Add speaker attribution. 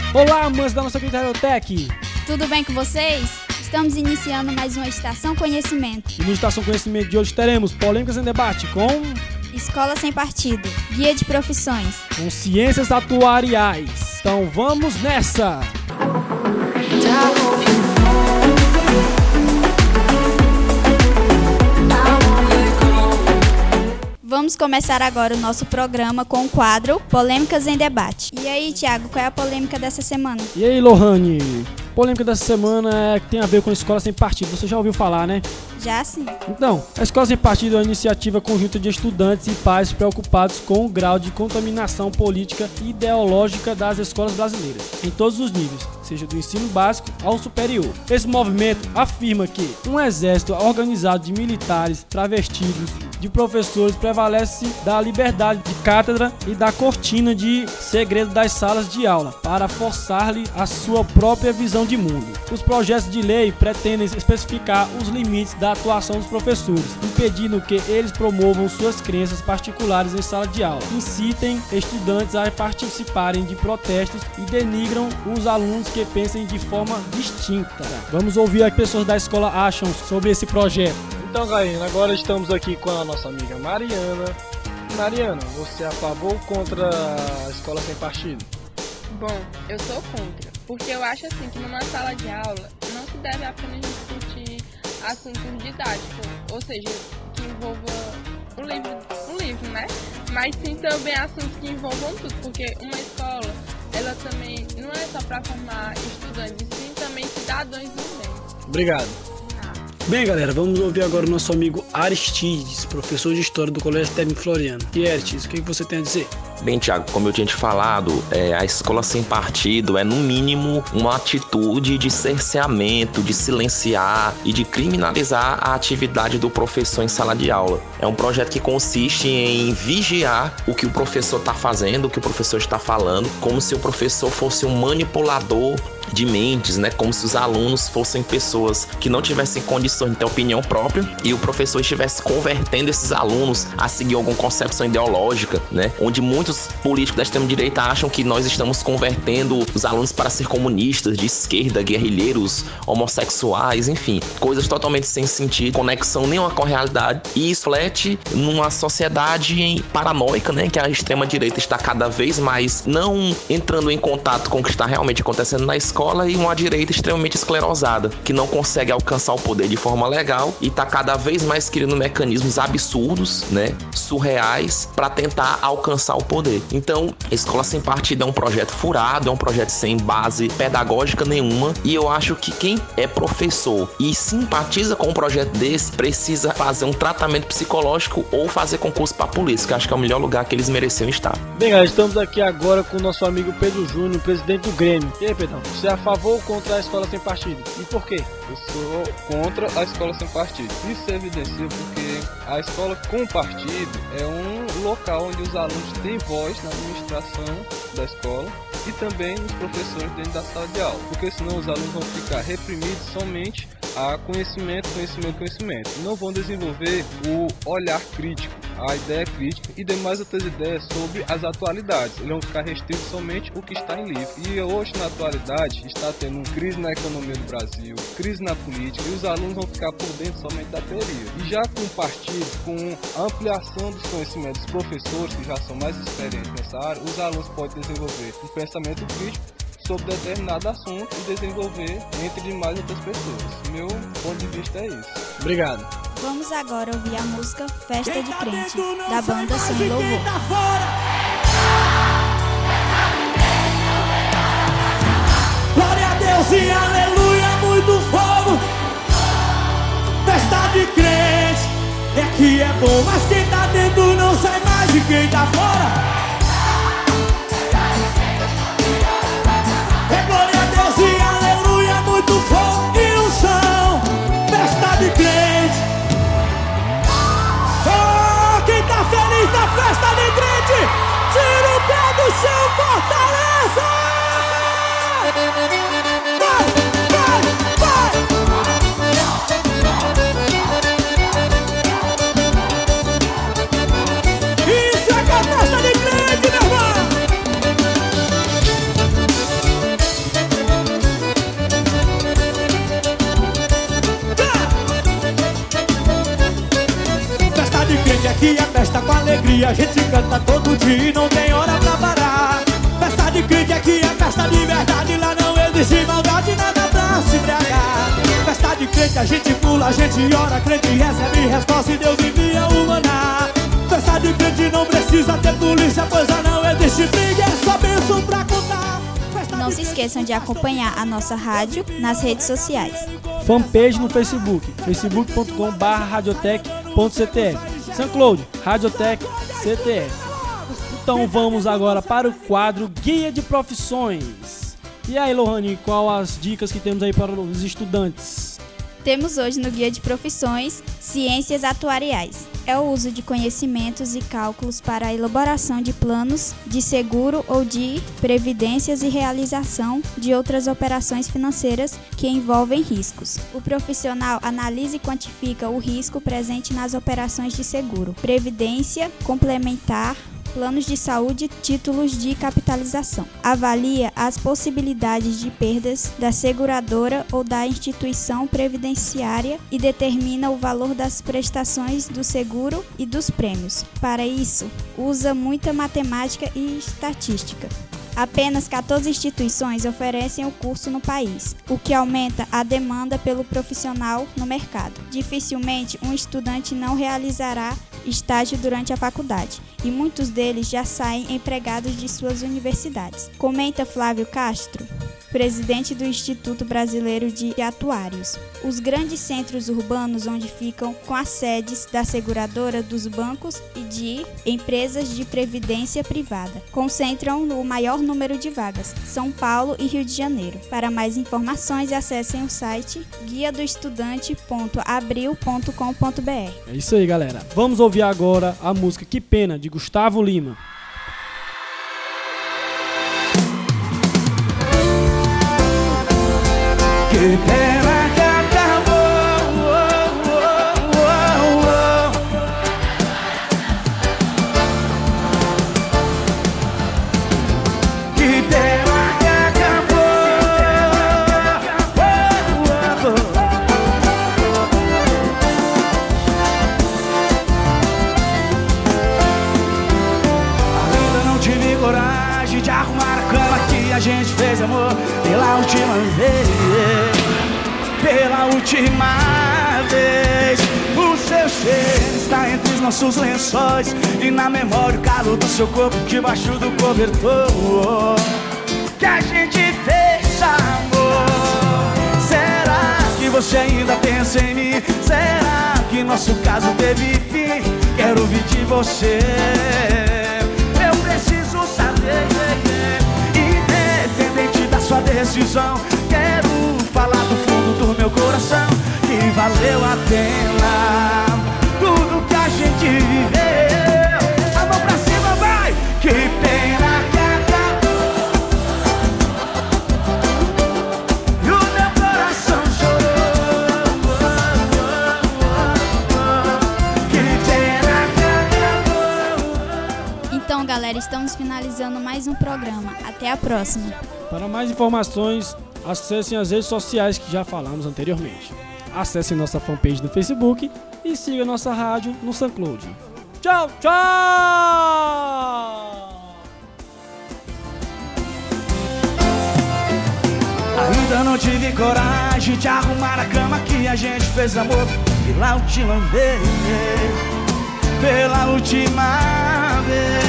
Speaker 1: Olá, amantes da nossa querida Tech.
Speaker 2: Tudo bem com vocês? Estamos iniciando mais uma Estação Conhecimento.
Speaker 1: E no Estação Conhecimento de hoje teremos polêmicas em debate com
Speaker 2: Escola Sem Partido, Guia de Profissões,
Speaker 1: com ciências atuariais. Então vamos nessa!
Speaker 2: Vamos começar agora o nosso programa com o quadro Polêmicas em Debate. E aí, Thiago, qual é a polêmica dessa semana?
Speaker 1: E aí, Lohane? Polêmica dessa semana é que tem a ver com Escola Sem Partido. Você já ouviu falar, né?
Speaker 2: Já sim.
Speaker 1: Então, a Escola Sem Partido é uma iniciativa conjunta de estudantes e pais preocupados com o grau de contaminação política e ideológica das escolas brasileiras, em todos os níveis, seja do ensino básico ao superior. Esse movimento afirma que um exército organizado de militares travestidos de professores prevalece da liberdade de cátedra e da cortina de segredo das salas de aula para forçar-lhe a sua própria visão de mundo. Os projetos de lei pretendem especificar os limites da atuação dos professores, impedindo que eles promovam suas crenças particulares em sala de aula, incitem estudantes a participarem de protestos e denigram os alunos que pensem de forma distinta. Vamos ouvir o que pessoas da escola acham sobre esse projeto.
Speaker 3: Então, Gaina, agora estamos aqui com a nossa amiga Mariana. Mariana, você é a favor ou contra a Escola Sem Partido?
Speaker 4: Bom, eu sou contra, porque eu acho assim que numa sala de aula não se deve apenas discutir assuntos didáticos, ou seja, que envolva um livro, né? Mas sim também assuntos que envolvam tudo, porque uma escola, ela também não é só para formar estudantes, sim também cidadãos do bem.
Speaker 3: Obrigado.
Speaker 5: Bem, galera, vamos ouvir agora o nosso amigo Aristides, professor de História do Colégio Técnico Floriano. E Aristides, o que você tem a dizer?
Speaker 6: Bem, Thiago, como eu tinha te falado, a Escola Sem Partido é, no mínimo, uma atitude de cerceamento, de silenciar e de criminalizar a atividade do professor em sala de aula. É um projeto que consiste em vigiar o que o professor está fazendo, o que o professor está falando, como se o professor fosse um manipulador de mentes, né? Como se os alunos fossem pessoas que não tivessem condições de ter opinião própria e o professor estivesse convertendo esses alunos a seguir alguma concepção ideológica, né? Onde muitos políticos da extrema-direita acham que nós estamos convertendo os alunos para ser comunistas, de esquerda, guerrilheiros, homossexuais, enfim, coisas totalmente sem sentido, conexão nenhuma com a realidade, e isso reflete numa sociedade paranoica, né? Que a extrema-direita está cada vez mais não entrando em contato com o que está realmente acontecendo na escola, e uma direita extremamente esclerosada, que não consegue alcançar o poder de forma legal e está cada vez mais criando mecanismos absurdos, né, surreais, para tentar alcançar o poder. Então, a Escola Sem Partido é um projeto furado, é um projeto sem base pedagógica nenhuma, e eu acho que quem é professor e simpatiza com um projeto desse precisa fazer um tratamento psicológico ou fazer concurso para a polícia, que eu acho que é o melhor lugar que eles mereciam estar.
Speaker 3: Bem, galera, estamos aqui agora com o nosso amigo Pedro Júnior, presidente do Grêmio. E aí, Pedrão, você é a favor ou contra a Escola Sem Partido? E por quê?
Speaker 7: Eu sou contra a Escola Sem Partido. Isso se evidencia porque a escola com partido é um local onde os alunos têm voz na administração da escola e também os professores dentro da sala de aula, porque senão os alunos vão ficar reprimidos somente a conhecimento. Não vão desenvolver o olhar crítico, a ideia crítica e demais outras ideias sobre as atualidades. Eles vão ficar restritos somente o que está em livro. E hoje, na atualidade, está tendo crise na economia do Brasil, crise na política, e os alunos vão ficar por dentro somente da teoria. E já com o partido, com a ampliação dos conhecimentos dos professores, que já são mais experientes nessa área, os alunos podem desenvolver um pensamento crítico sobre determinado assunto e desenvolver entre demais outras pessoas. Meu ponto de vista é isso.
Speaker 3: Obrigado.
Speaker 2: Vamos agora ouvir a música Festa de Crente, da banda Sem Louvor.
Speaker 8: Glória a Deus e aleluia, muito fogo. Festa de crente, é que é bom, mas quem tá dentro não sai mais de quem tá fora. É glória a Deus e aleluia, muito fogo e unção. Festa de crente, só quem tá feliz na festa de crente, tira o pé do chão, fortaleza. alegria, a gente canta todo dia e não tem hora pra parar. Festa de crente aqui é festa de verdade, lá não existe maldade, nada pra se embriagar. Festa de crente a gente pula, a gente ora, crente recebe resposta e Deus envia o maná. Festa de crente não precisa ter polícia, pois lá não existe briga, é só bênção pra contar.
Speaker 2: Não se esqueçam de acompanhar a nossa rádio nas redes sociais.
Speaker 1: Fanpage no Facebook, facebook.com/radiotech.ctf. SoundCloud, Radiotech CTF. Então vamos agora para o quadro Guia de Profissões. E aí, Lohane, qual as dicas que temos aí para os estudantes?
Speaker 2: Temos hoje no Guia de Profissões Ciências Atuariais. É o uso de conhecimentos e cálculos para a elaboração de planos de seguro ou de previdências e realização de outras operações financeiras que envolvem riscos. O profissional analisa e quantifica o risco presente nas operações de seguro, previdência complementar, planos de saúde, títulos de capitalização. Avalia as possibilidades de perdas da seguradora ou da instituição previdenciária e determina o valor das prestações do seguro e dos prêmios. Para isso, usa muita matemática e estatística. Apenas 14 instituições oferecem o curso no país, o que aumenta a demanda pelo profissional no mercado. Dificilmente um estudante não realizará estágio durante a faculdade, e muitos deles já saem empregados de suas universidades. Comenta Flávio Castro, presidente do Instituto Brasileiro de Atuários. Os grandes centros urbanos onde ficam com as sedes da seguradora, dos bancos e de empresas de previdência privada concentram o maior número de vagas, São Paulo e Rio de Janeiro. Para mais informações, acessem o site guiadoestudante.abril.com.br.
Speaker 1: É isso aí, galera. Vamos ouvir agora a música Que Pena, de Gustavo Lima.
Speaker 8: Que pena que acabou, que pena que acabou. Ainda não tive coragem de arrumar a cama que a gente fez amor pela última vez. Pela última vez, o seu cheiro está entre os nossos lençóis e na memória o calor do seu corpo debaixo do cobertor que a gente fez amor. Será que você ainda pensa em mim? Será que nosso caso teve fim? Quero ouvir de você, eu preciso saber, independente da sua decisão. Quero falar do fundo do meu coração que valeu a pena tudo que a gente viveu. A mão pra cima, vai! Que pena que acabou e o meu coração chorou. Que pena que acabou.
Speaker 2: Então, galera, estamos finalizando mais um programa. Até a próxima.
Speaker 1: Para mais informações, acessem as redes sociais que já falamos anteriormente. Acessem nossa fanpage no Facebook e siga nossa rádio no SoundCloud. Tchau, tchau!
Speaker 8: Ainda não tive coragem de arrumar a cama que a gente fez amor pela última vez. Pela última vez.